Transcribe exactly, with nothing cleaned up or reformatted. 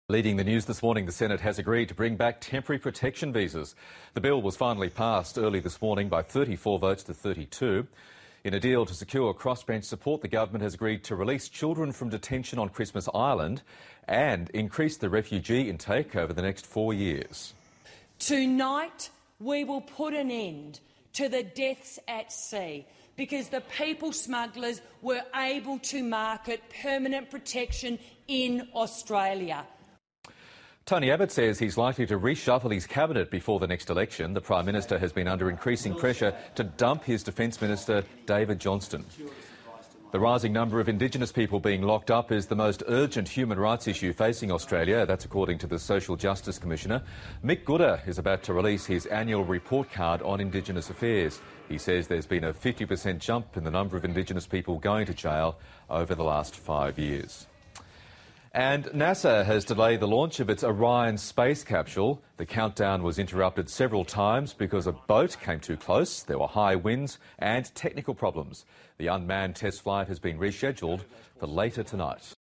Leading the news this morning, the Senate has agreed to bring back temporary protection visas. The bill was finally passed early this morning by thirty-four votes to thirty-two. In a deal to secure crossbench support, the government has agreed to release children from detention on Christmas Island and increase the refugee intake over the next four years. Tonight, we will put an end to the deaths at sea because the people smugglers were able to market permanent protection in Australia. Tony Abbott says he's likely to reshuffle his cabinet before the next election. The Prime Minister has been under increasing pressure to dump his Defence Minister, David Johnston. The rising number of Indigenous people being locked up is the most urgent human rights issue facing Australia. That's according to the Social Justice Commissioner. Mick Gooda is about to release his annual report card on Indigenous affairs. He says there's been a fifty percent jump in the number of Indigenous people going to jail over the last five years. And NASA has delayed the launch of its Orion space capsule. The countdown was interrupted several times because a boat came too close, there were high winds and technical problems. The unmanned test flight has been rescheduled for later tonight.